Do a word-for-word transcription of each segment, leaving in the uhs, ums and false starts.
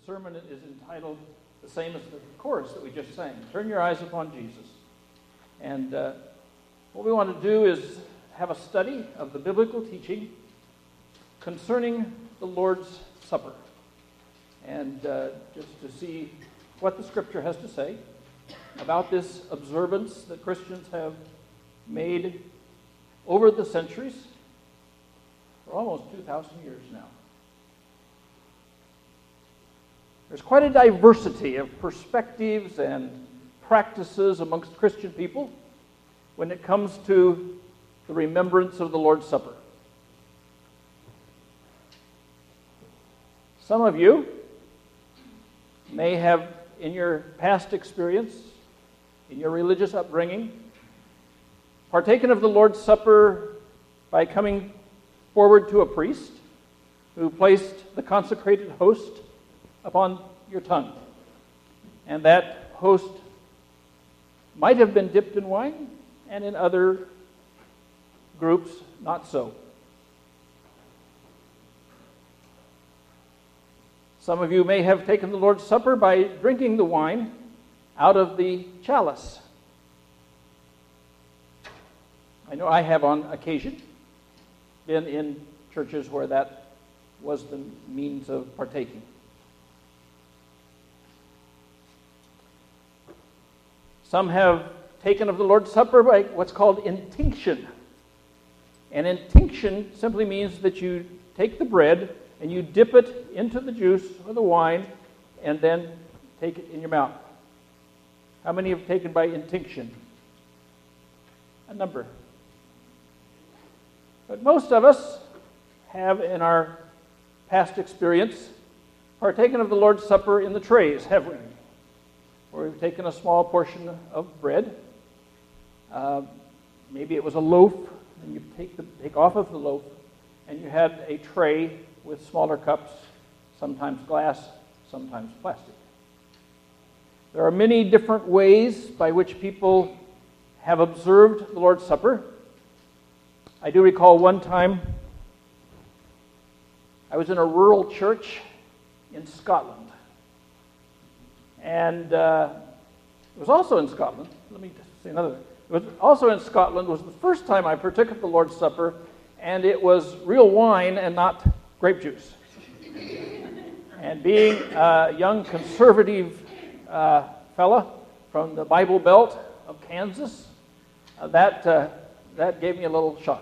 sermon is entitled the same as the chorus that we just sang, Turn Your Eyes Upon Jesus. And uh, what we want to do is have a study of the biblical teaching concerning the Lord's Supper. And uh, just to see what the Scripture has to say about this observance that Christians have made over the centuries for almost two thousand years now. There's quite a diversity of perspectives and practices amongst Christian people when it comes to the remembrance of the Lord's Supper. Some of you may have, in your past experience, in your religious upbringing, partaken of the Lord's Supper by coming forward to a priest who placed the consecrated host upon your tongue. And that host might have been dipped in wine, and in other groups, not so. Some of you may have taken the Lord's Supper by drinking the wine out of the chalice. I know I have on occasion been in churches where that was the means of partaking. Some have taken of the Lord's Supper by what's called intinction. And intinction simply means that you take the bread and you dip it into the juice or the wine and then take it in your mouth. How many have taken by intinction? A number. But most of us have, in our past experience, partaken of the Lord's Supper in the trays, have we? Where we've taken a small portion of bread. Uh, maybe it was a loaf, and you take the take off of the loaf, and you had a tray with smaller cups, sometimes glass, sometimes plastic. There are many different ways by which people have observed the Lord's Supper. I do recall one time I was in a rural church in Scotland. And uh, it was also in Scotland. Let me say another thing. It was also in Scotland. It was the first time I partook of the Lord's Supper, and it was real wine and not grape juice. And being a young conservative uh, fella from the Bible Belt of Kansas, uh, that uh, that gave me a little shock.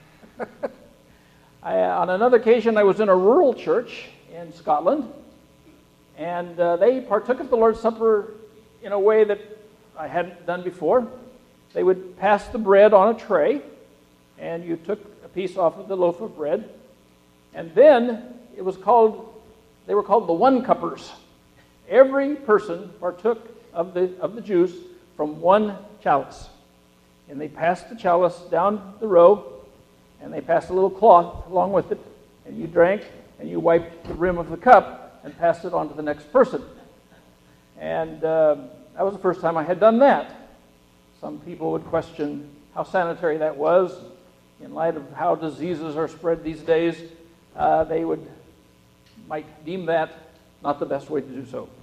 I, on another occasion, I was in a rural church in Scotland, and uh, they partook of the Lord's Supper in a way that I hadn't done before. They would pass the bread on a tray, and you took a piece off of the loaf of bread, and then it was called, they were called the one-cuppers. Every person partook of the of the juice from one chalice. And they passed the chalice down the row, and they passed a little cloth along with it, and you drank, and you wiped the rim of the cup and passed it on to the next person. And uh, that was the first time I had done that. Some people would question how sanitary that was. In light of how diseases are spread these days, uh, they would might deem that not the best way to do so.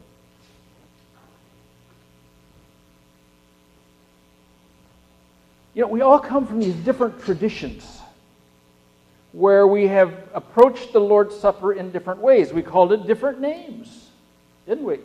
You know, we all come from these different traditions where we have approached the Lord's Supper in different ways. We called it different names, didn't we?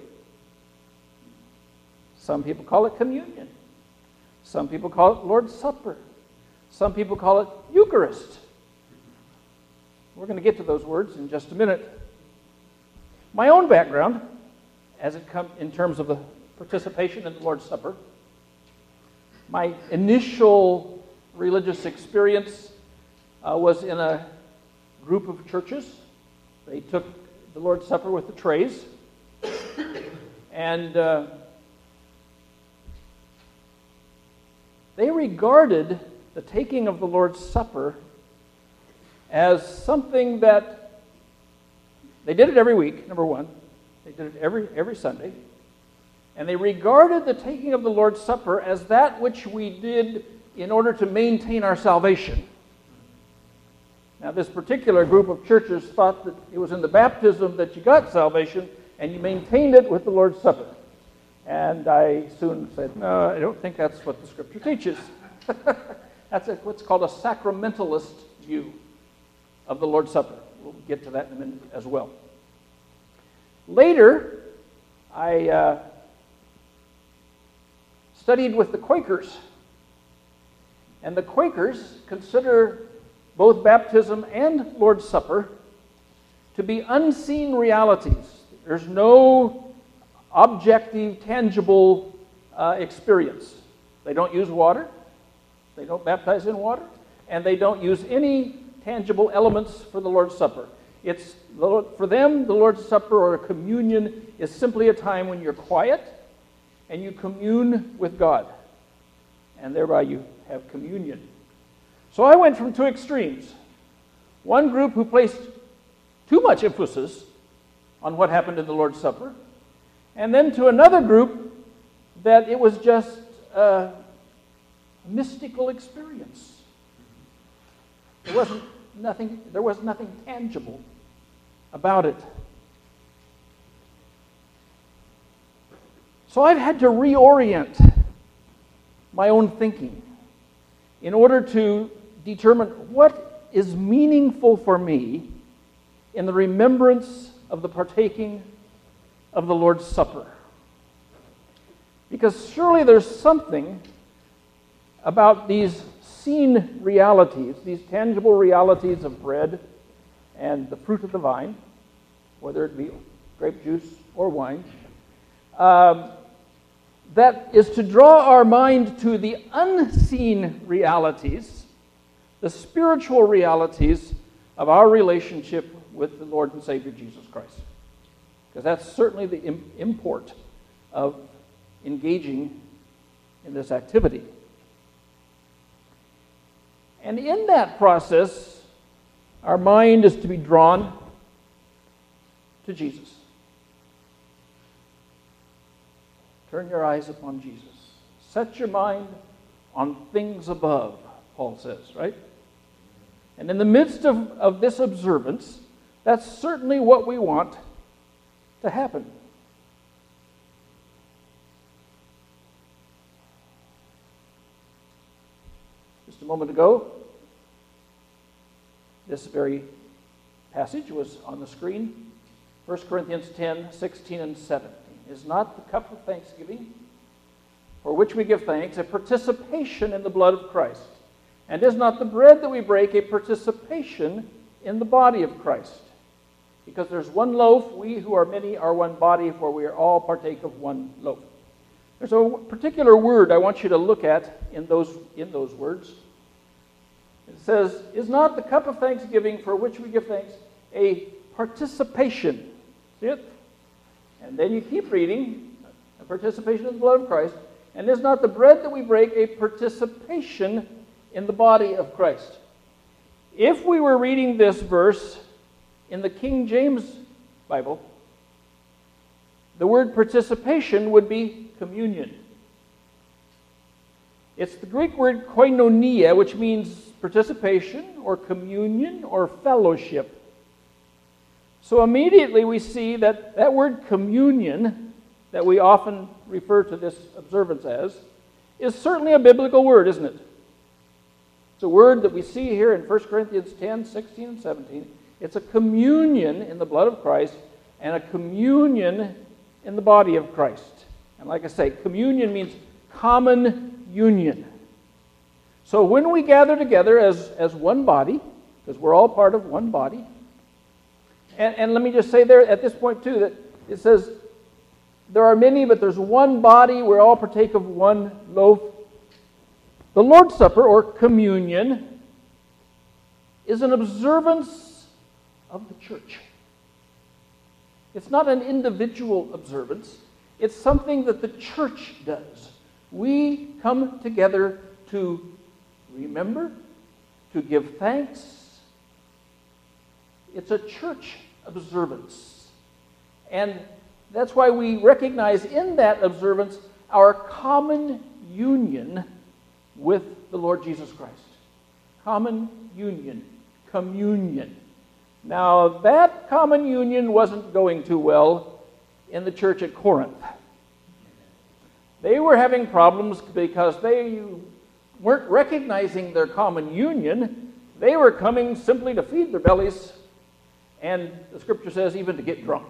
Some people call it communion. Some people call it Lord's Supper. Some people call it Eucharist. We're going to get to those words in just a minute. My own background, as it comes in terms of the participation in the Lord's Supper, my initial religious experience uh, was in a group of churches. They took the Lord's Supper with the trays, and uh, they regarded the taking of the Lord's Supper as something that they did it every week, number one. They did it every every Sunday. And they regarded the taking of the Lord's Supper as that which we did in order to maintain our salvation. Now, this particular group of churches thought that it was in the baptism that you got salvation, and you maintained it with the Lord's Supper. And I soon said, no, I don't think that's what the Scripture teaches. That's a, what's called a sacramentalist view of the Lord's Supper. We'll get to that in a minute as well. Later, I uh, studied with the Quakers. And the Quakers consider both baptism and Lord's Supper to be unseen realities. There's no objective, tangible uh, experience. They don't use water. They don't baptize in water. And they don't use any tangible elements for the Lord's Supper. It's for them, the Lord's Supper or communion is simply a time when you're quiet and you commune with God. And thereby you have communion. So I went from two extremes. One group who placed too much emphasis on what happened in the Lord's Supper, and then to another group that it was just a mystical experience. There wasn't nothing, there was nothing tangible about it. So I've had to reorient my own thinking in order to determine what is meaningful for me in the remembrance of the partaking of the Lord's Supper. Because surely there's something about these seen realities, these tangible realities of bread and the fruit of the vine, whether it be grape juice or wine, um, that is to draw our mind to the unseen realities, the spiritual realities of our relationship with the Lord and Savior Jesus Christ. Because that's certainly the import of engaging in this activity. And in that process, our mind is to be drawn to Jesus. Turn your eyes upon Jesus. Set your mind on things above, Paul says, right? And in the midst of, of this observance, that's certainly what we want to happen. Just a moment ago, this very passage was on the screen. First Corinthians ten, sixteen, and seventeen. Is not the cup of thanksgiving, for which we give thanks, a participation in the blood of Christ? And is not the bread that we break a participation in the body of Christ? Because there's one loaf, we who are many are one body, for we are all partake of one loaf. There's a particular word I want you to look at in those, in those words. It says, is not the cup of thanksgiving for which we give thanks a participation? See it? And then you keep reading, a participation in the blood of Christ. And is not the bread that we break a participation in the body of Christ? If we were reading this verse in the King James Bible, the word participation would be communion. It's the Greek word koinonia, which means participation or communion or fellowship. So immediately we see that that word communion, that we often refer to this observance as, is certainly a biblical word, isn't it? It's a word that we see here in First Corinthians ten, sixteen, and seventeen. It's a communion in the blood of Christ and a communion in the body of Christ. And like I say, communion means common union. So when we gather together as, as one body, because we're all part of one body, And, and let me just say there at this point too that it says there are many, but there's one body. We all partake of one loaf. The Lord's Supper or communion is an observance of the church. It's not an individual observance. It's something that the church does. We come together to remember, to give thanks. It's a church observance. And that's why we recognize in that observance our common union with the Lord Jesus Christ. Common union, communion. Now, that common union wasn't going too well in the church at Corinth. They were having problems because they weren't recognizing their common union. They were coming simply to feed their bellies, and the scripture says even to get drunk.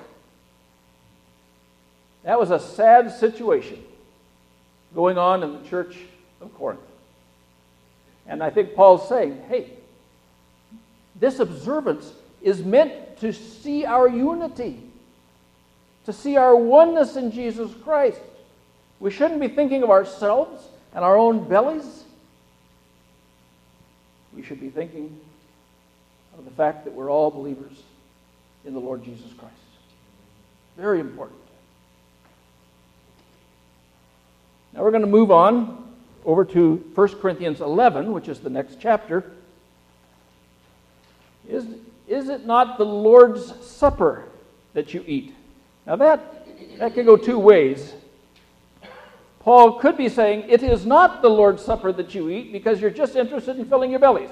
That was a sad situation going on in the church of Corinth. And I think Paul's saying, hey, this observance is meant to see our unity, to see our oneness in Jesus Christ. We shouldn't be thinking of ourselves and our own bellies. We should be thinking of the fact that we're all believers in the Lord Jesus Christ. Very important. Now we're going to move on over to First Corinthians eleven, which is the next chapter. Is, is it not the Lord's Supper that you eat? Now that, that can go two ways. Paul could be saying, it is not the Lord's Supper that you eat because you're just interested in filling your bellies.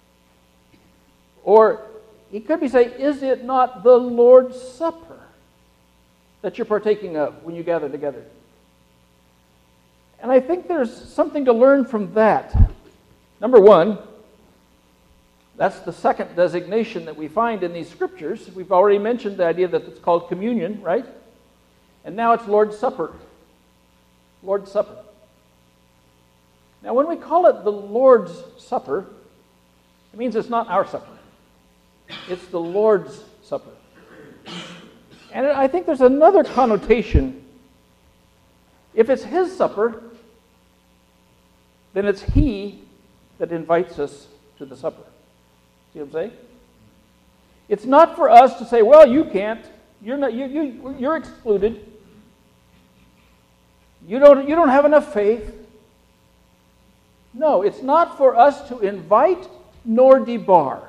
Or he could be saying, is it not the Lord's Supper that you're partaking of when you gather together? And I think there's something to learn from that. Number one, that's the second designation that we find in these scriptures. We've already mentioned the idea that it's called communion, right? And now it's Lord's Supper. Lord's Supper. Now, when we call it the Lord's Supper, it means it's not our supper. It's the Lord's Supper. And I think there's another connotation. If it's His supper, then it's He that invites us to the supper. See what I'm saying? It's not for us to say, well, you can't. You're not. You, you, you're excluded. You don't, you don't have enough faith. No, it's not for us to invite nor debar.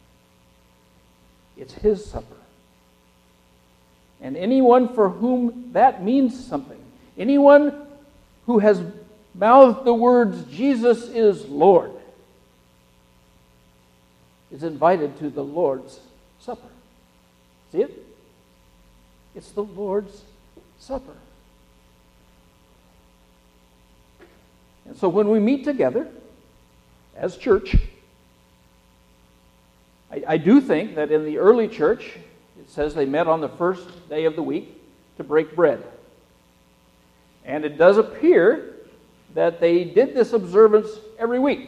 It's His supper. And anyone for whom that means something, anyone who has mouthed the words, Jesus is Lord, is invited to the Lord's Supper. See it? It's the Lord's Supper. And so when we meet together as church, I, I do think that in the early church, it says they met on the first day of the week to break bread. And it does appear that they did this observance every week.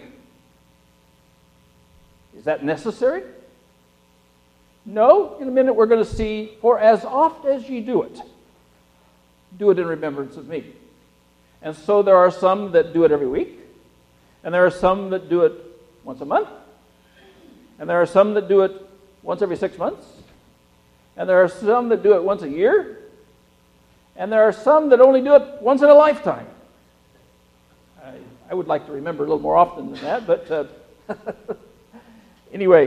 Is that necessary? No. In a minute we're going to see, for as oft as ye do it, do it in remembrance of me. And so there are some that do it every week, and there are some that do it once a month, and there are some that do it once every six months, and there are some that do it once a year, and there are some that only do it once in a lifetime. I, I would like to remember a little more often than that, but uh, anyway.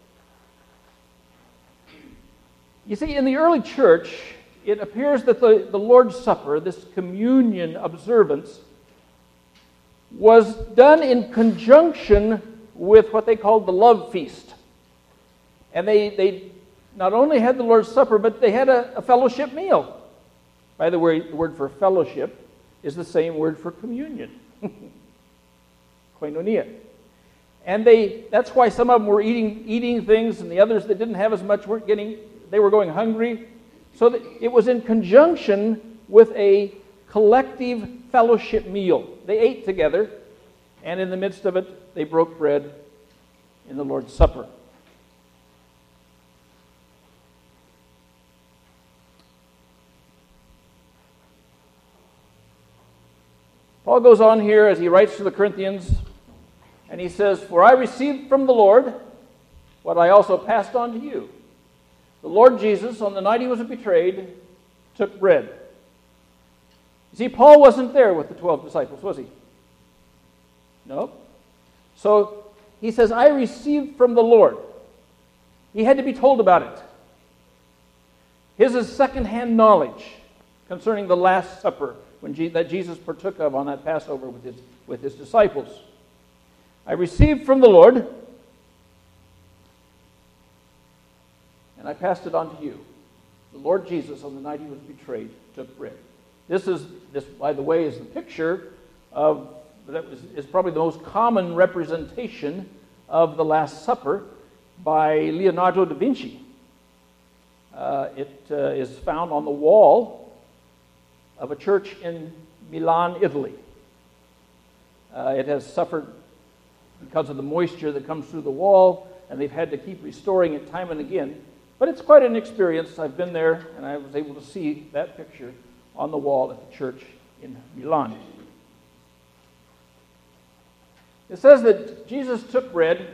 You see, in the early church, it appears that the, the Lord's Supper, this communion observance, was done in conjunction with what they called the love feast. And they, they not only had the Lord's Supper, but they had a, a fellowship meal. By the way, the word for fellowship is the same word for communion. Koinonia. And they that's why some of them were eating eating things, and the others that didn't have as much weren't getting, they were going hungry. So that it was in conjunction with a collective fellowship meal. They ate together, and in the midst of it, they broke bread in the Lord's Supper. Paul goes on here as he writes to the Corinthians, and he says, "For I received from the Lord what I also passed on to you. The Lord Jesus, on the night he was betrayed, took bread." You see, Paul wasn't there with the twelve disciples, was he? No. So he says, I received from the Lord. He had to be told about it. His is second-hand knowledge concerning the Last Supper when Je- that Jesus partook of on that Passover with his, with his disciples. I received from the Lord, and I passed it on to you. the Lord Jesus, on the night he was betrayed, took bread. This is, this, by the way, is the picture of, that was, is probably the most common representation of the Last Supper by Leonardo da Vinci. Uh, it uh, is found on the wall of a church in Milan, Italy. Uh, it has suffered because of the moisture that comes through the wall, and they've had to keep restoring it time and again. But it's quite an experience. I've been there, and I was able to see that picture on the wall at the church in Milan. It says that Jesus took bread,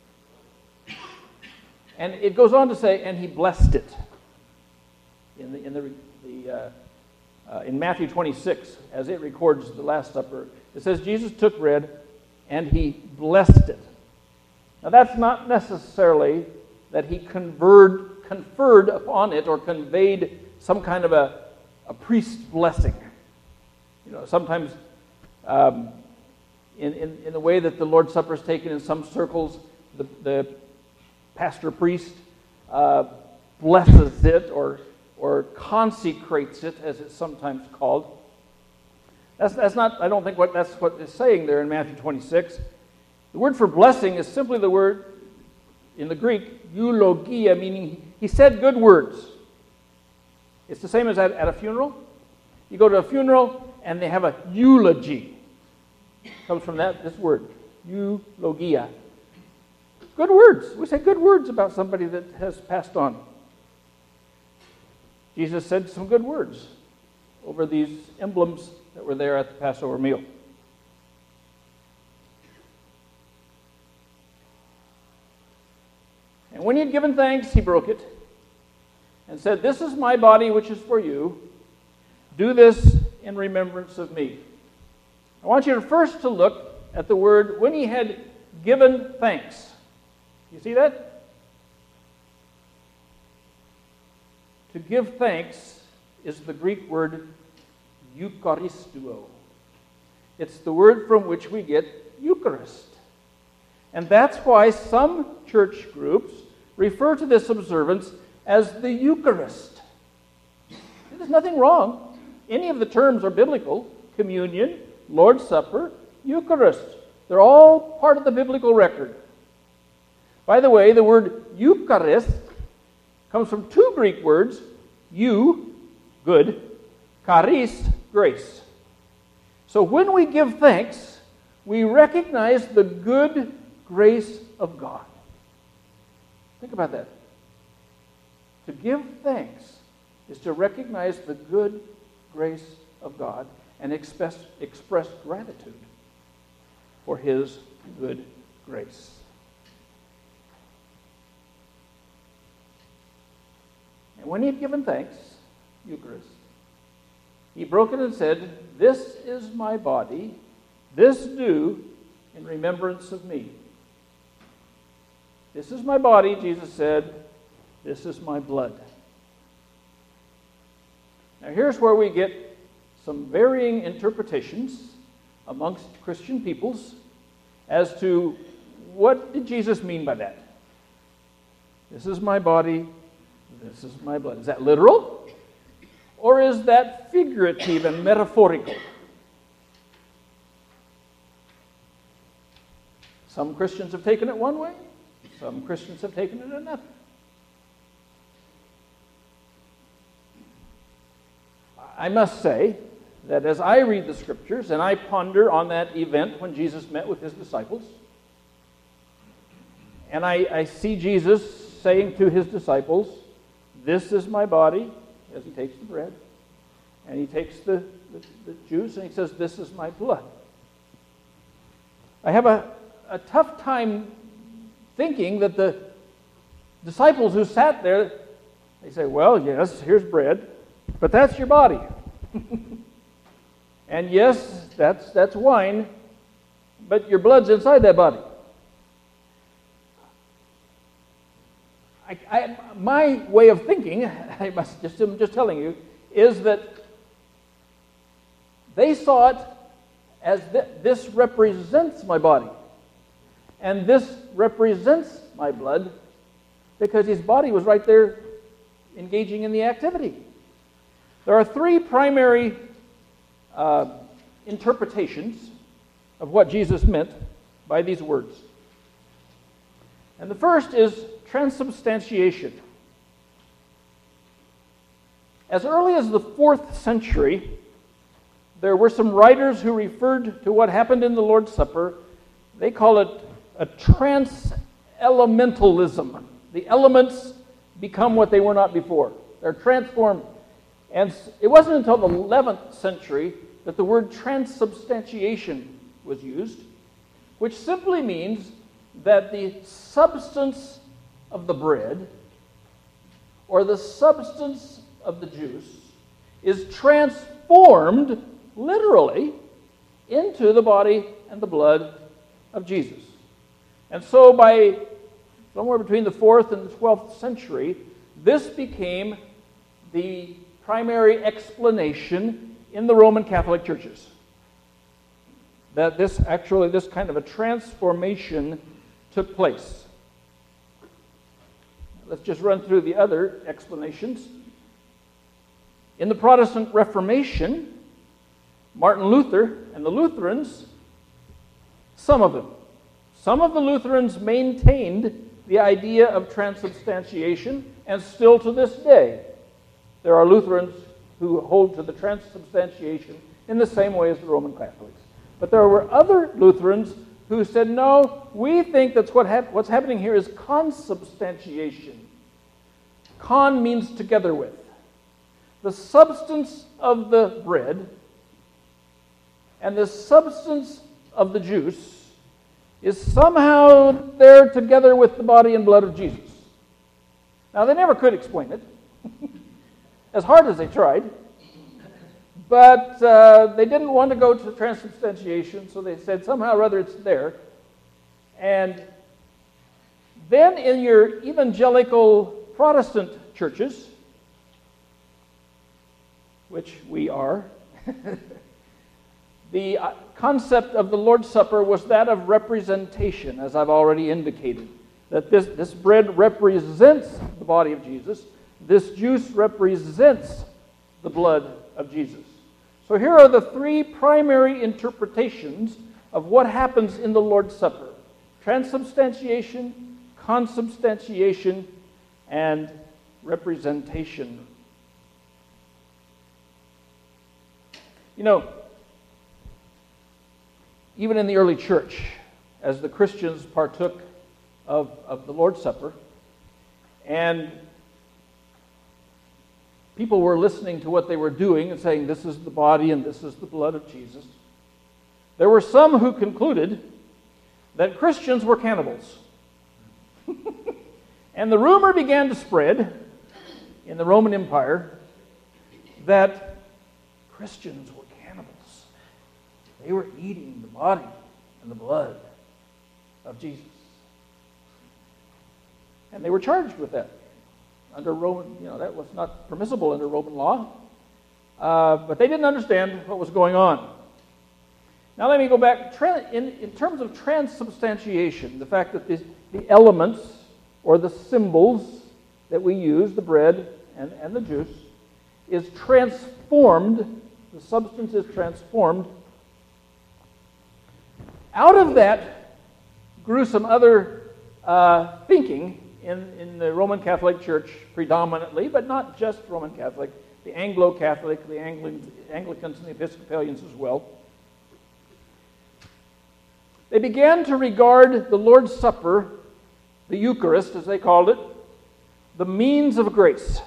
and it goes on to say, and he blessed it. In the in the, the uh, uh, in Matthew twenty-six, as it records the Last Supper, it says Jesus took bread and he blessed it. Now that's not necessarily that he conferred conferred upon it or conveyed some kind of a, a priest's blessing. You know, sometimes um, in, in in the way that the Lord's Supper is taken in some circles, the, the pastor priest uh, blesses it or or consecrates it, as it's sometimes called. That's, that's not, I don't think what that's what it's saying there in Matthew twenty-six. The word for blessing is simply the word, in the Greek, eulogia, meaning he said good words. It's the same as at, at a funeral. You go to a funeral and they have a eulogy. It comes from that, this word, eulogia. Good words. We say good words about somebody that has passed on. Jesus said some good words over these emblems that were there at the Passover meal. And when he had given thanks, he broke it and said, "This is my body, which is for you. Do this in remembrance of me." I want you to first to look at the word, when he had given thanks. You see that? To give thanks is the Greek word eucharistuo. It's the word from which we get Eucharist. And that's why some church groups refer to this observance as the Eucharist. There's nothing wrong. Any of the terms are biblical. Communion, Lord's Supper, Eucharist. They're all part of the biblical record. By the way, the word Eucharist comes from two Greek words, eu, good, charis, grace. So when we give thanks, we recognize the good grace of God. Think about that. To give thanks is to recognize the good grace of God and express, express gratitude for his good grace. And when he had given thanks, Eucharist, he broke it and said, "This is my body, this do in remembrance of me." This is my body, Jesus said, this is my blood. Now here's where we get some varying interpretations amongst Christian peoples as to what did Jesus mean by that. This is my body, this is my blood. Is that literal? Or is that figurative and metaphorical? Some Christians have taken it one way, some Christians have taken it another. I must say that as I read the Scriptures and I ponder on that event when Jesus met with his disciples, and I, I see Jesus saying to his disciples, "This is my body," as he takes the bread, and he takes the, the, the juice, and he says, "This is my blood." I have a, a tough time thinking that the disciples who sat there, they say, "Well, yes, here's bread, but that's your body." And yes, that's that's wine, but your blood's inside that body. I, I, my way of thinking, I must just, I'm just telling you, is that they saw it as th- this represents my body, and this represents my blood, because his body was right there engaging in the activity. There are three primary uh, interpretations of what Jesus meant by these words. And the first is transubstantiation. As early as the fourth century, there were some writers who referred to what happened in the Lord's Supper. They call it a trans-elementalism. The elements become what they were not before. They're transformed. And it wasn't until the eleventh century that the word transubstantiation was used, which simply means that the substance of the bread or the substance of the juice is transformed literally into the body and the blood of Jesus. And so by somewhere between the fourth and the twelfth century, this became the primary explanation in the Roman Catholic churches. That this actually, this kind of a transformation took place. Let's just run through the other explanations. In the Protestant Reformation, Martin Luther and the Lutherans, some of them, some of the Lutherans maintained the idea of transubstantiation, and still to this day, there are Lutherans who hold to the transubstantiation in the same way as the Roman Catholics. But there were other Lutherans who said, no, we think that's what hap- what's happening here is consubstantiation. Con means together with. The substance of the bread and the substance of the juice is somehow there together with the body and blood of Jesus. Now, they never could explain it, as hard as they tried, but uh, they didn't want to go to transubstantiation, so they said somehow or other it's there. And then in your evangelical Protestant churches, which we are, the concept of the Lord's Supper was that of representation, as I've already indicated. That this, this bread represents the body of Jesus. This juice represents the blood of Jesus. So here are the three primary interpretations of what happens in the Lord's Supper. Transubstantiation, consubstantiation, and representation. You know, even in the early church, as the Christians partook of, of the Lord's Supper, and people were listening to what they were doing and saying, this is the body and this is the blood of Jesus, there were some who concluded that Christians were cannibals. And the rumor began to spread in the Roman Empire that Christians were cannibals. They were eating the body and the blood of Jesus. And they were charged with that. Under Roman, you know, that was not permissible under Roman law. Uh, but they didn't understand what was going on. Now let me go back. In, in terms of transubstantiation, the fact that the, the elements or the symbols that we use, the bread and, and the juice, is transformed, the substance is transformed. Out of that grew some other uh, thinking in, in the Roman Catholic Church predominantly, but not just Roman Catholic, the Anglo-Catholic, the Anglican, Anglicans and the Episcopalians as well. They began to regard the Lord's Supper, the Eucharist as they called it, the means of grace.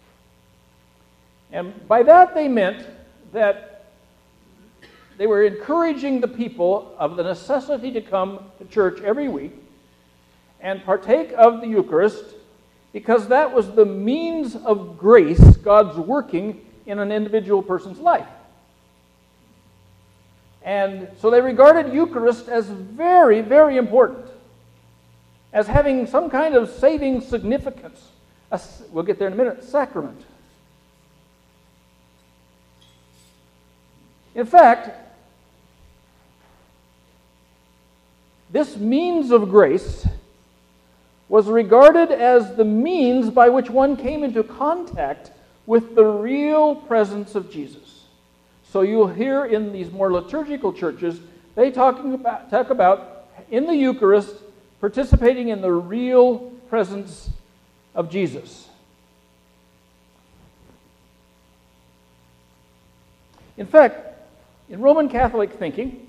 And by that they meant that they were encouraging the people of the necessity to come to church every week and partake of the Eucharist, because that was the means of grace, God's working in an individual person's life. And so they regarded Eucharist as very, very important, as having some kind of saving significance. A, we'll get there in a minute, sacrament. In fact, this means of grace was regarded as the means by which one came into contact with the real presence of Jesus. So you'll hear in these more liturgical churches, they talking about, talk about in the Eucharist participating in the real presence of Jesus. In fact, in Roman Catholic thinking,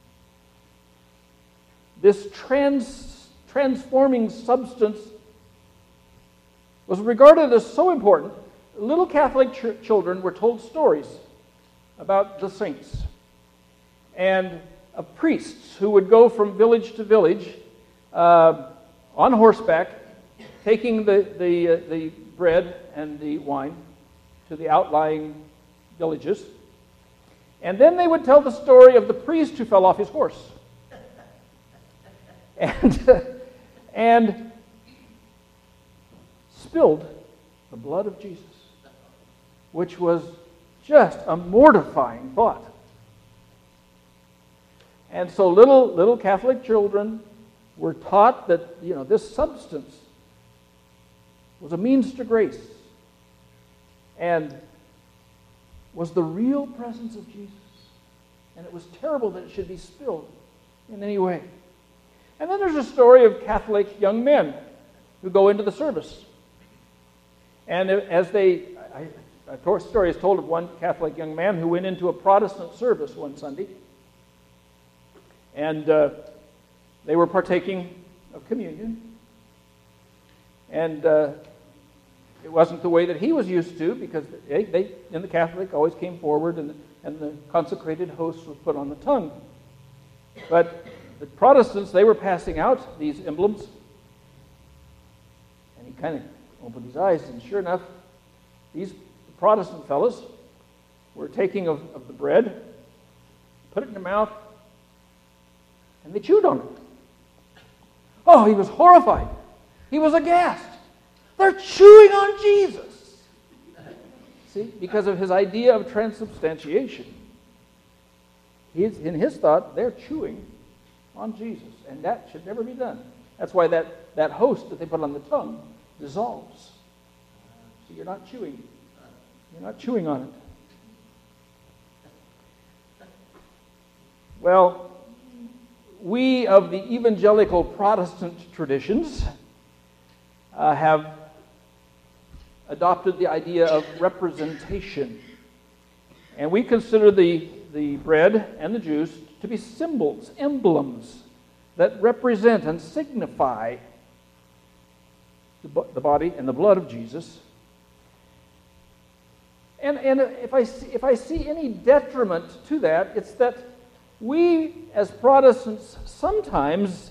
this trans, transforming substance was regarded as so important. Little Catholic ch- children were told stories about the saints and of priests who would go from village to village uh, on horseback, taking the, the, uh, the bread and the wine to the outlying villages. And then they would tell the story of the priest who fell off his horse. And, uh, and spilled the blood of Jesus, which was just a mortifying thought. And so little, little Catholic children were taught that, you know, this substance was a means to grace and was the real presence of Jesus. And it was terrible that it should be spilled in any way. And then there's a story of Catholic young men who go into the service. And as they, I, a story is told of one Catholic young man who went into a Protestant service one Sunday. And uh, they were partaking of communion. And uh, it wasn't the way that he was used to, because they, they in the Catholic, always came forward and, and the consecrated host was put on the tongue. But the Protestants, they were passing out these emblems. And he kind of opened his eyes, and sure enough, these Protestant fellows were taking of, of the bread, put it in their mouth, and they chewed on it. Oh, he was horrified. He was aghast. They're chewing on Jesus. See, because of his idea of transubstantiation. He's, in his thought, they're chewing on Jesus, and that should never be done. That's why that, that host that they put on the tongue dissolves. So you're not chewing. You're not chewing on it. Well, we of the evangelical Protestant traditions uh, have adopted the idea of representation. And we consider the, the bread and the juice to be symbols, emblems that represent and signify the, the body and the blood of Jesus. And, and if I see, if I see any detriment to that, it's that we as Protestants sometimes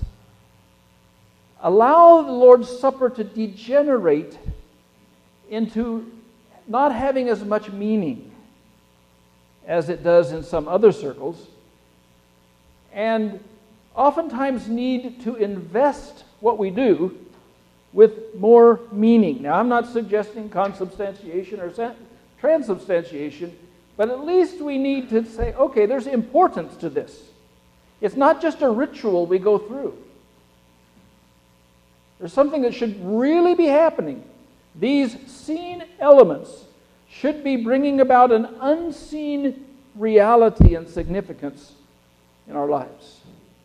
allow the Lord's Supper to degenerate into not having as much meaning as it does in some other circles, and oftentimes need to invest what we do with more meaning. Now, I'm not suggesting consubstantiation or transubstantiation, but at least we need to say, okay, there's importance to this. It's not just a ritual we go through. There's something that should really be happening. These seen elements should be bringing about an unseen reality and significance in our lives.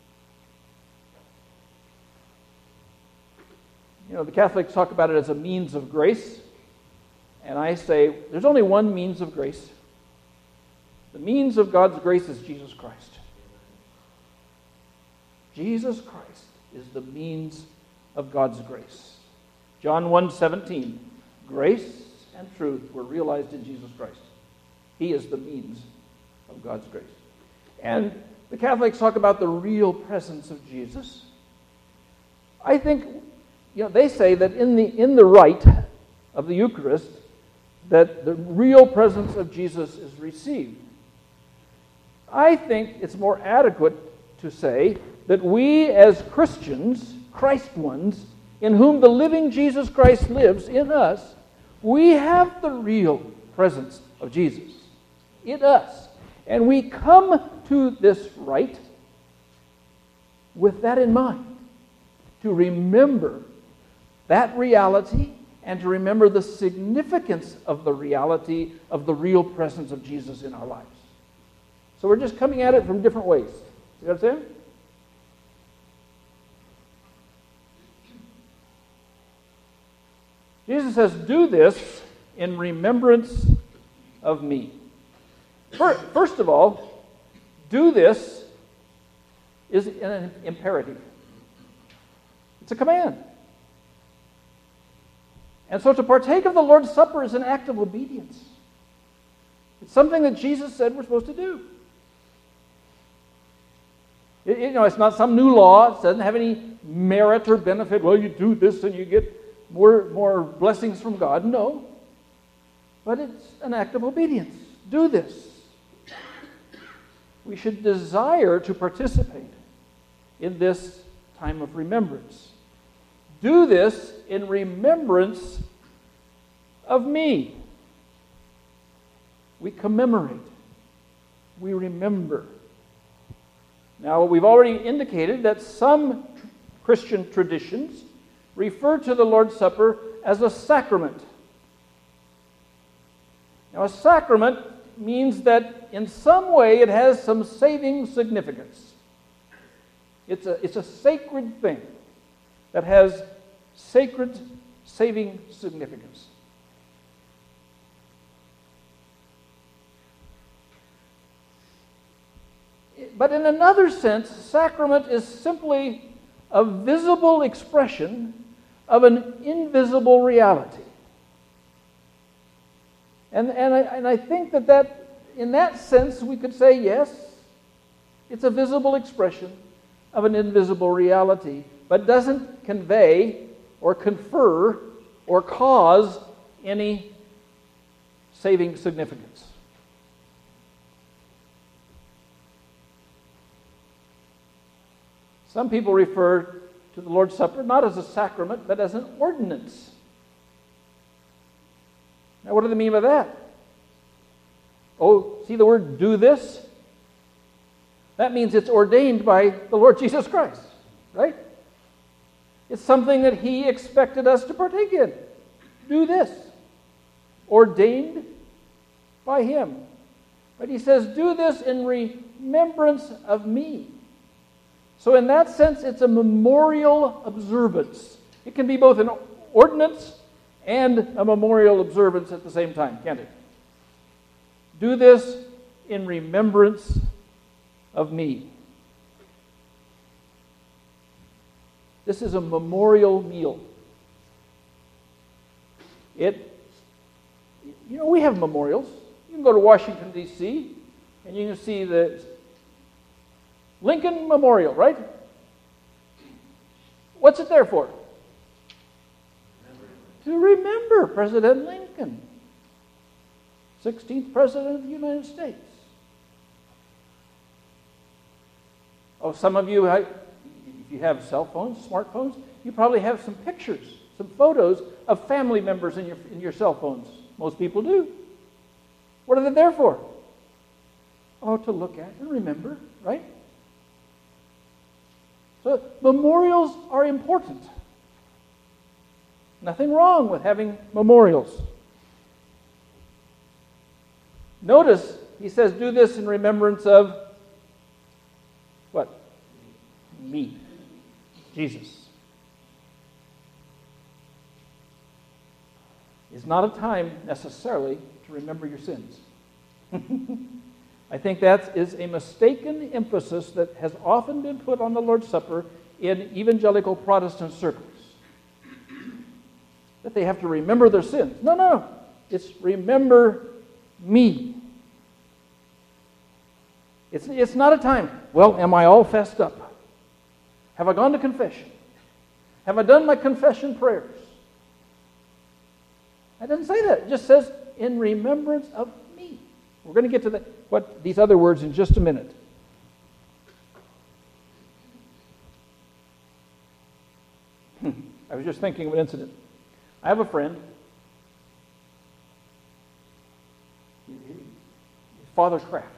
You know, the Catholics talk about it as a means of grace, and I say there's only one means of grace. The means of God's grace is Jesus Christ. Jesus Christ is the means of God's grace. John one seventeen, grace and truth were realized in Jesus Christ. He is the means of God's grace. And the Catholics talk about the real presence of Jesus. I think, you know, they say that in the in the rite of the Eucharist, that the real presence of Jesus is received. I think it's more adequate to say that we as Christians, Christ ones, in whom the living Jesus Christ lives in us, we have the real presence of Jesus in us. And we come to this rite with that in mind, to remember that reality and to remember the significance of the reality of the real presence of Jesus in our lives. So we're just coming at it from different ways. See what I'm saying? Jesus says, do this in remembrance of me. First of all, do this is an imperative. It's a command. And so to partake of the Lord's Supper is an act of obedience. It's something that Jesus said we're supposed to do. It, you know, it's not some new law. It doesn't have any merit or benefit. Well, you do this and you get more, more blessings from God. No. But it's an act of obedience. Do this. We should desire to participate in this time of remembrance. Do this in remembrance of me. We commemorate. We remember. Now, we've already indicated that some Christian traditions refer to the Lord's Supper as a sacrament. Now, a sacrament means that in some way it has some saving significance. It's a, it's a sacred thing that has sacred saving significance. But in another sense, sacrament is simply a visible expression of an invisible reality. And, and, I, and I think that, that in that sense we could say, yes, it's a visible expression of an invisible reality, but doesn't convey or confer or cause any saving significance. Some people refer to the Lord's Supper not as a sacrament, but as an ordinance. Now, what do they mean by that? Oh, see the word do this? That means it's ordained by the Lord Jesus Christ, right? It's something that He expected us to partake in. Do this. Ordained by Him. But He says, do this in remembrance of me. So in that sense, it's a memorial observance. It can be both an ordinance and a memorial observance at the same time, can't it? Do this in remembrance of me. This is a memorial meal. It, you know, we have memorials. You can go to Washington, D C, and you can see the Lincoln Memorial, right? What's it there for? To remember President Lincoln, sixteenth President of the United States. Oh, some of you, if you have cell phones, smartphones, you probably have some pictures, some photos of family members in your, in your cell phones. Most people do. What are they there for? Oh, to look at and remember, right? So memorials are important. Nothing wrong with having memorials. Notice, he says, do this in remembrance of what? Me. Jesus. It's not a time necessarily to remember your sins. I think that is a mistaken emphasis that has often been put on the Lord's Supper in evangelical Protestant circles. That they have to remember their sins. No, no. It's remember me. It's, it's not a time, well, am I all fessed up? Have I gone to confession? Have I done my confession prayers? It doesn't say that. It just says, in remembrance of me. We're going to get to the, what these other words in just a minute. I was just thinking of an incident. I have a friend. His father's craft.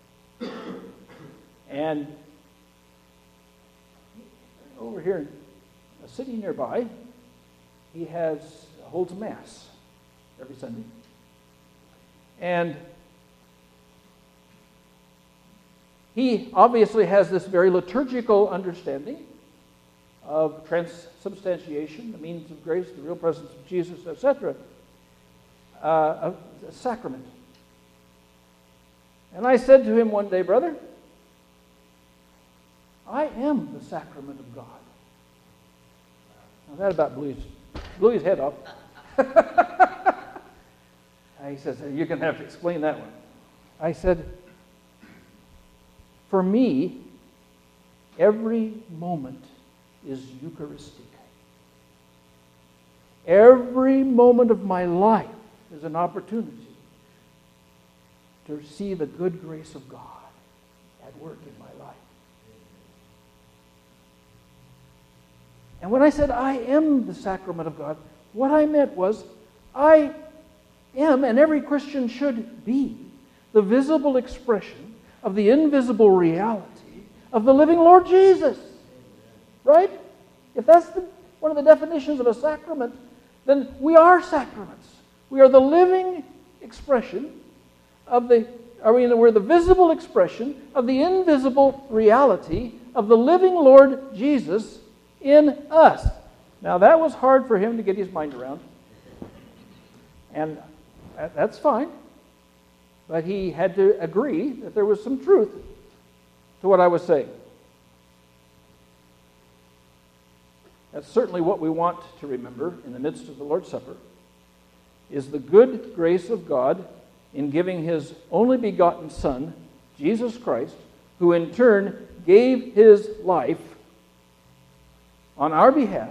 And over here in a city nearby, he has holds Mass every Sunday. And he obviously has this very liturgical understanding of transubstantiation, the means of grace, the real presence of Jesus, et cetera, uh, a sacrament. And I said to him one day, brother, I am the sacrament of God. Now that about blew his, blew his head off. He says, you're going to have to explain that one. I said, for me, every moment is Eucharistic. Every moment of my life is an opportunity to see the good grace of God at work in my life. And when I said, I am the sacrament of God, what I meant was, I am, and every Christian should be, the visible expression of the invisible reality of the living Lord Jesus. Right? If that's the, one of the definitions of a sacrament, then we are sacraments. We are the living expression of the, I mean, we're the visible expression of the invisible reality of the living Lord Jesus in us. Now that was hard for him to get his mind around. And that's fine. But he had to agree that there was some truth to what I was saying. That's certainly what we want to remember in the midst of the Lord's Supper, is the good grace of God in giving His only begotten Son, Jesus Christ, who in turn gave His life on our behalf,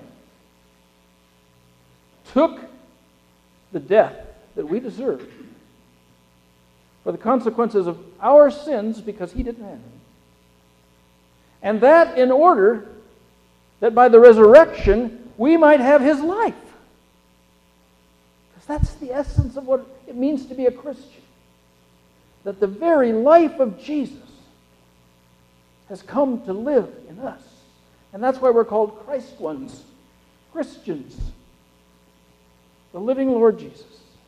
took the death that we deserved for the consequences of our sins because He didn't have them. And that in order that by the resurrection we might have His life. Because that's the essence of what it means to be a Christian. That the very life of Jesus has come to live in us. And that's why we're called Christ ones, Christians. The living Lord Jesus.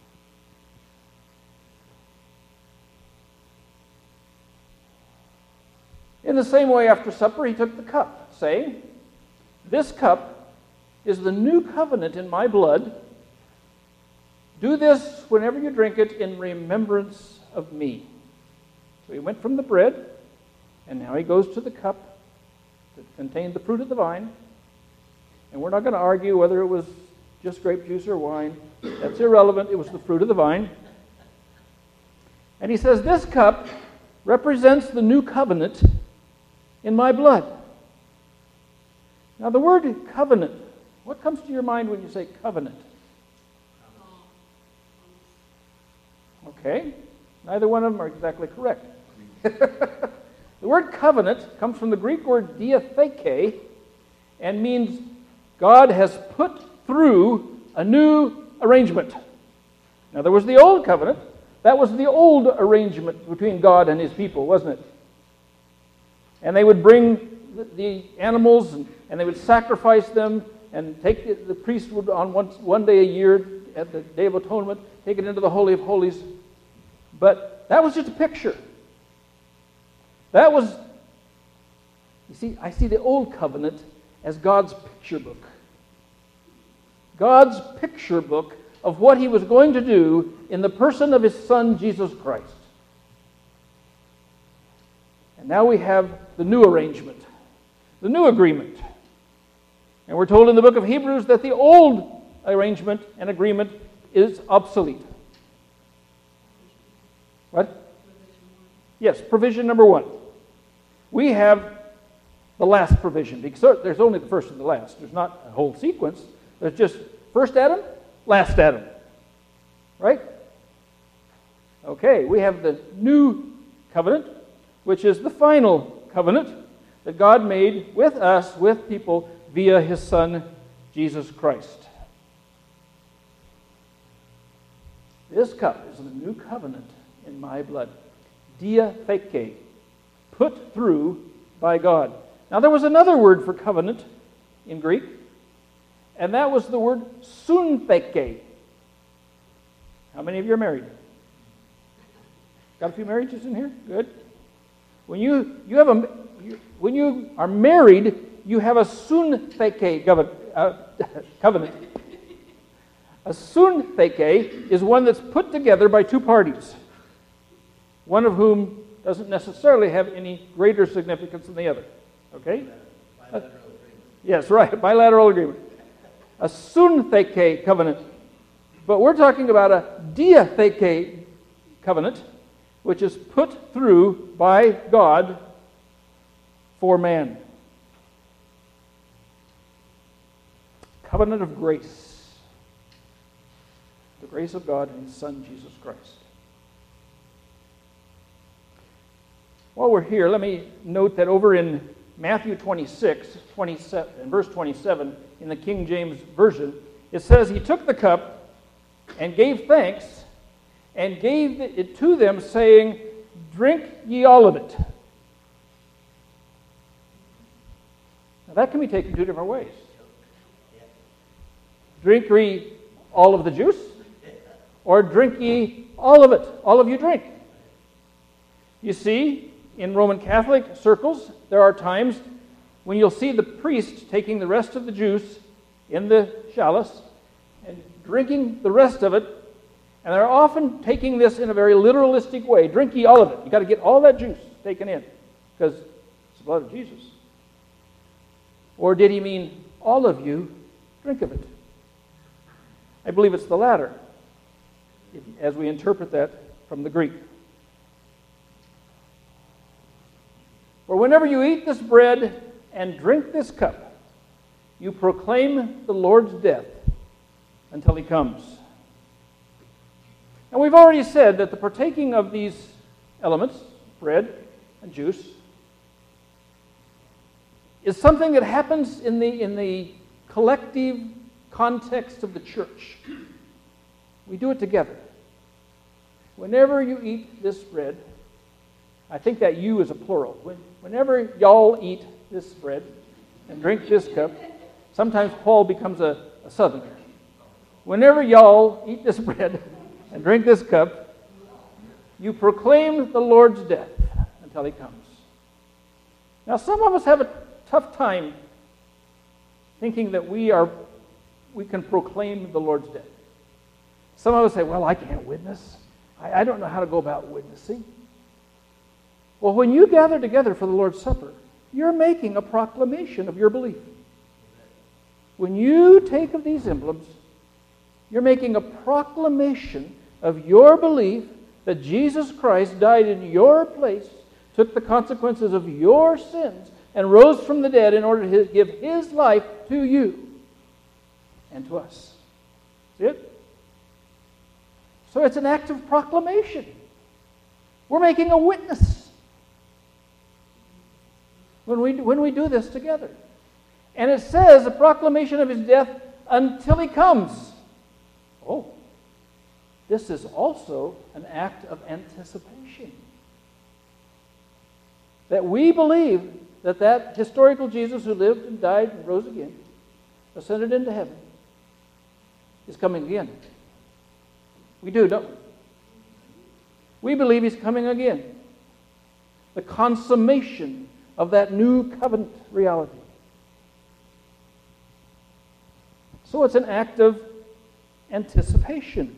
In the same way, after supper, He took the cup, saying, "This cup is the new covenant in my blood. Do this whenever you drink it in remembrance of me." So He went from the bread, and now He goes to the cup that contained the fruit of the vine. And we're not going to argue whether it was just grape juice or wine. That's irrelevant. It was the fruit of the vine. And He says, "This cup represents the new covenant in my blood." Now the word covenant, what comes to your mind when you say covenant? Okay, neither one of them are exactly correct. The word covenant comes from the Greek word diatheke and means God has put through a new arrangement. Now there was the old covenant. That was the old arrangement between God and His people, wasn't it? And they would bring the animals and, and they would sacrifice them and take the, the priest would on one, one day a year at the Day of Atonement take it into the Holy of Holies. But that was just a picture. That was, you see, I see the old covenant as God's picture book. God's picture book of what He was going to do in the person of His Son, Jesus Christ. And now we have the new arrangement, the new agreement. And we're told in the book of Hebrews that the old arrangement and agreement is obsolete. What? Yes, provision number one. We have the last provision, because there's only the first and the last. There's not a whole sequence. There's just first Adam, last Adam. Right? Okay, we have the new covenant, which is the final covenant that God made with us, with people, via His Son, Jesus Christ. This cup is the new covenant in my blood. Diatheke, put through by God. Now there was another word for covenant in Greek, and that was the word suntheke. How many of you are married? Got a few marriages in here? Good. When you you have a you, when you are married, you have a suntheke covenant. Uh, covenant. A suntheke is one that's put together by two parties, one of whom doesn't necessarily have any greater significance than the other. Okay? Uh, yes, right. Bilateral agreement. A suntheke covenant. But we're talking about a diatheke covenant, which is put through by God for man. Covenant of grace. The grace of God in His Son, Jesus Christ. While we're here, let me note that over in Matthew twenty-six, twenty-seven, and verse twenty-seven, in the King James Version, it says, He took the cup and gave thanks, and gave it to them, saying, Drink ye all of it. Now that can be taken two different ways. Drink ye all of the juice, or drink ye all of it. All of you drink. You see, in Roman Catholic circles, there are times when you'll see the priest taking the rest of the juice in the chalice and drinking the rest of it, and they're often taking this in a very literalistic way. Drink ye all of it. You've got to get all that juice taken in, because it's the blood of Jesus. Or did he mean, all of you, drink of it? I believe it's the latter, as we interpret that from the Greek. For whenever you eat this bread and drink this cup, you proclaim the Lord's death until He comes. And we've already said that the partaking of these elements, bread and juice, is something that happens in the, in the collective context of the church. We do it together. Whenever you eat this bread, I think that you is a plural. When, whenever y'all eat this bread and drink this cup, sometimes Paul becomes a, a southerner. Whenever y'all eat this bread and drink this cup, you proclaim the Lord's death until He comes. Now, some of us have a tough time thinking that we are we can proclaim the Lord's death. Some of us say, well, I can't witness. I, I don't know how to go about witnessing. Well, when you gather together for the Lord's Supper, you're making a proclamation of your belief. When you take of these emblems, you're making a proclamation of your belief that Jesus Christ died in your place, took the consequences of your sins, and rose from the dead in order to give His life to you and to us. See it? So it's an act of proclamation. We're making a witness when we, when we do this together. And it says a proclamation of His death until He comes. Oh, this is also an act of anticipation. That we believe that that historical Jesus who lived and died and rose again, ascended into heaven, is coming again. We do, don't we? We believe He's coming again. The consummation of that new covenant reality. So it's an act of anticipation.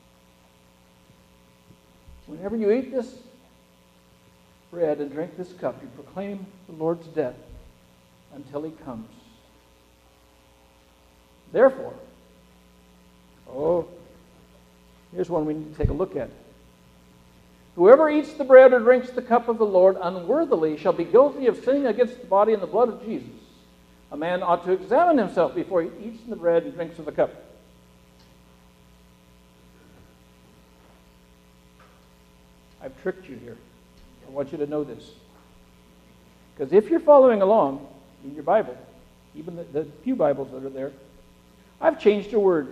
Whenever you eat this bread and drink this cup, you proclaim the Lord's death until He comes. Therefore, oh, here's one we need to take a look at. Whoever eats the bread or drinks the cup of the Lord unworthily shall be guilty of sinning against the body and the blood of Jesus. A man ought to examine himself before he eats the bread and drinks of the cup. I've tricked you here. I want you to know this. Because if you're following along in your Bible, even the, the few Bibles that are there, I've changed a word.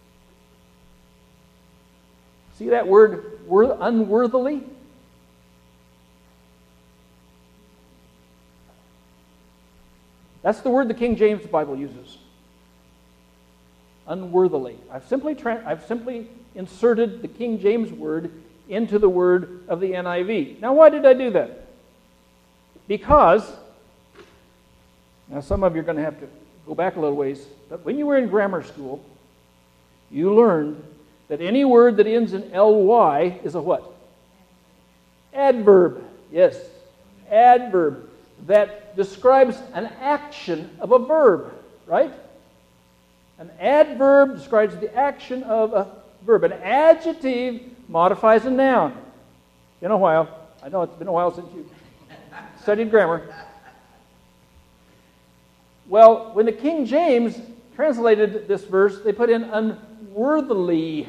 See that word, word unworthily? That's the word the King James Bible uses. unworthily. I've simply, tra- I've simply inserted the King James word into the word of the N I V. Now, why did I do that? Because, now some of you are going to have to go back a little ways, but when you were in grammar school, you learned that any word that ends in ly is a what? Adverb. Yes, adverb that describes an action of a verb, right? An adverb describes the action of a verb. An adjective modifies a noun. Been a while. I know it's been a while since you studied grammar. Well, when the King James translated this verse, they put in unworthily.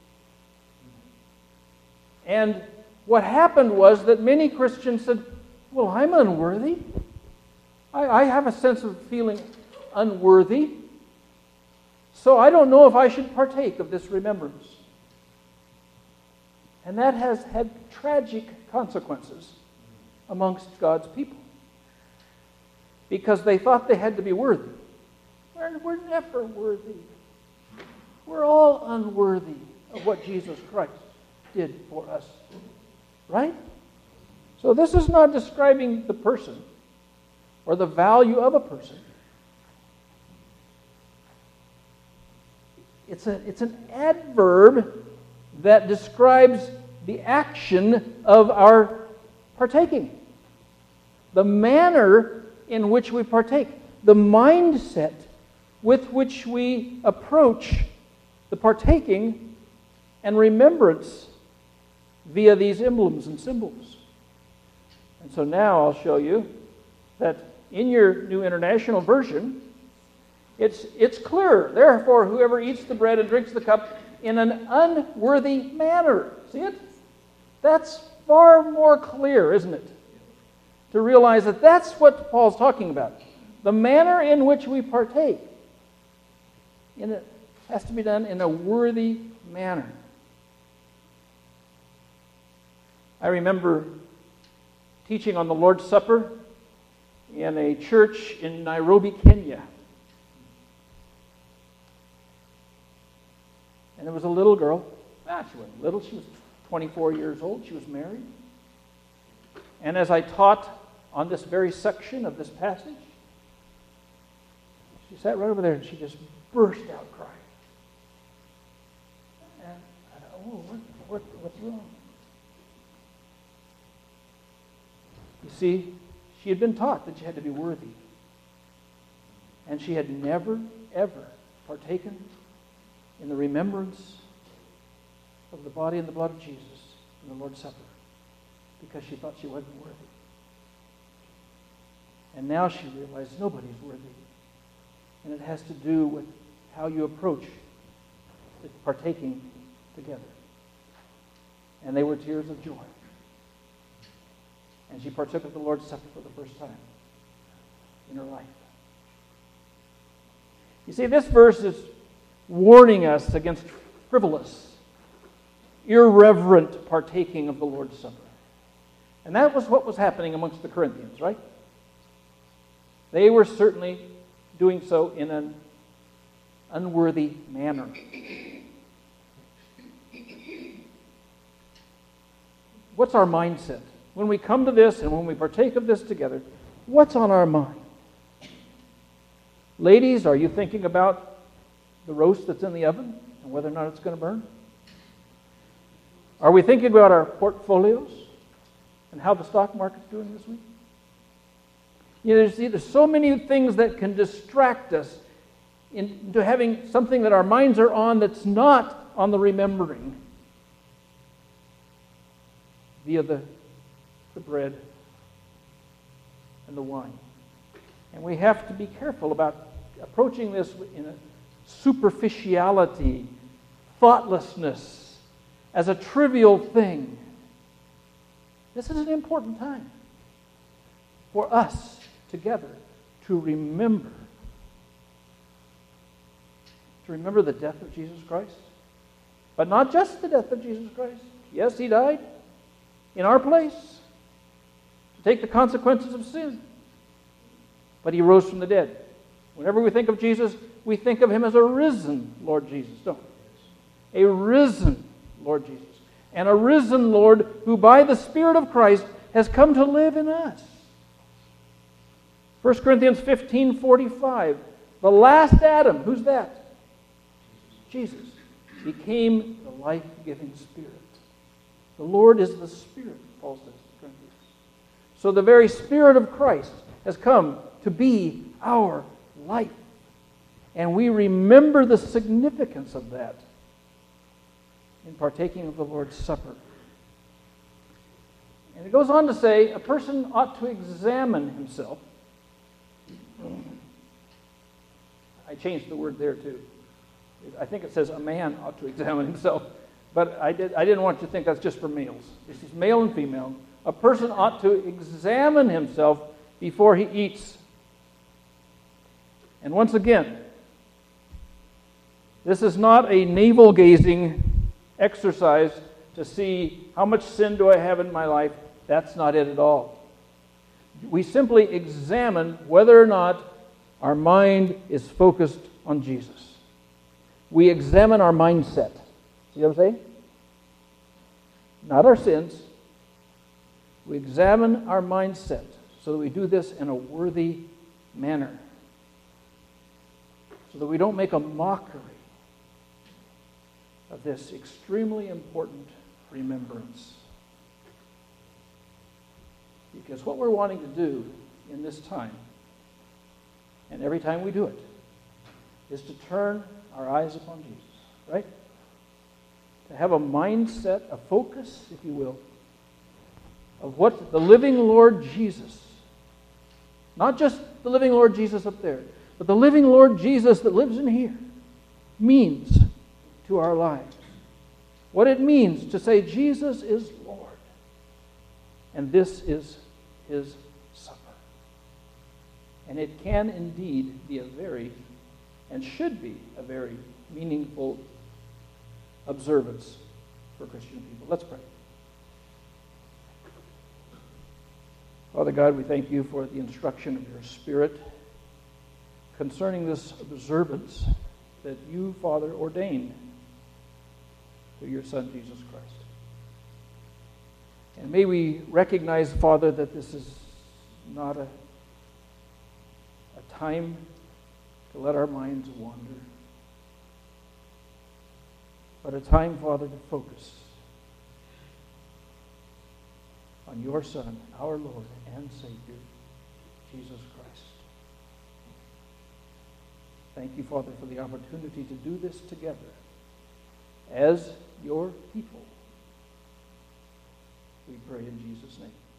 And what happened was that many Christians said, well, I'm unworthy. I, I have a sense of feeling unworthy. So I don't know if I should partake of this remembrance. And that has had tragic consequences amongst God's people. Because they thought they had to be worthy. We're, we're never worthy. We're all unworthy of what Jesus Christ did for us. Right? So this is not describing the person or the value of a person. It's, a, it's an adverb that describes the action of our partaking. The manner in which we partake. The mindset with which we approach the partaking and remembrance via these emblems and symbols. And so now I'll show you that in your New International Version, it's, it's clear. Therefore, whoever eats the bread and drinks the cup in an unworthy manner. See it? That's far more clear, isn't it? To realize that that's what Paul's talking about. The manner in which we partake in it has to be done in a worthy manner. I remember teaching on the Lord's Supper in a church in Nairobi, Kenya. And there was a little girl. Ah, she wasn't little. She was twenty-four years old. She was married. And as I taught on this very section of this passage, she sat right over there and she just burst out crying. And I thought, oh, what, what, what's wrong? You see, she had been taught that she had to be worthy. And she had never, ever partaken in the remembrance of the body and the blood of Jesus in the Lord's Supper because she thought she wasn't worthy. And now she realized nobody's worthy. And it has to do with how you approach the partaking together. And they were tears of joy. And she partook of the Lord's Supper for the first time in her life. You see, this verse is warning us against frivolous, irreverent partaking of the Lord's Supper. And that was what was happening amongst the Corinthians, right? They were certainly doing so in an unworthy manner. What's our mindset? When we come to this and when we partake of this together, what's on our mind? Ladies, are you thinking about the roast that's in the oven and whether or not it's going to burn? Are we thinking about our portfolios and how the stock market's doing this week? You know, see, there's so many things that can distract us into having something that our minds are on that's not on the remembering via the, the bread and the wine. And we have to be careful about approaching this in a superficiality, thoughtlessness, as a trivial thing. This is an important time for us together to remember. To remember the death of Jesus Christ. But not just the death of Jesus Christ. Yes, He died in our place to take the consequences of sin. But He rose from the dead Whenever we think of Jesus, we think of him as a risen Lord Jesus, don't we? A risen Lord Jesus. And a risen Lord who by the Spirit of Christ has come to live in us. First Corinthians fifteen forty-five. The last Adam, who's that? Jesus. Became the life-giving Spirit. The Lord is the Spirit, Paul says to Corinthians. So the very Spirit of Christ has come to be our life. And we remember the significance of that in partaking of the Lord's Supper. And it goes on to say, a person ought to examine himself. I changed the word there too. I think it says a man ought to examine himself. But I, did, I didn't want you to think that's just for males. This is male and female. A person ought to examine himself before he eats. And once again, this is not a navel-gazing exercise to see how much sin do I have in my life. That's not it at all. We simply examine whether or not our mind is focused on Jesus. We examine our mindset. See what I'm saying? Not our sins. We examine our mindset so that we do this in a worthy manner. So that we don't make a mockery of this extremely important remembrance. Because what we're wanting to do in this time, and every time we do it, is to turn our eyes upon Jesus, right? To have a mindset, a focus, if you will, of what the living Lord Jesus, not just the living Lord Jesus up there, but the living Lord Jesus that lives in here, means to our lives. What it means to say Jesus is Lord. And this is his supper. And it can indeed be a very, and should be a very meaningful observance for Christian people. Let's pray. Father God, we thank you for the instruction of your Spirit concerning this observance that you, Father, ordained through your Son, Jesus Christ. And may we recognize, Father, that this is not a, a time to let our minds wander, but a time, Father, to focus on your Son, our Lord and Savior, Jesus Christ. Thank you, Father, for the opportunity to do this together as your people. We pray in Jesus' name.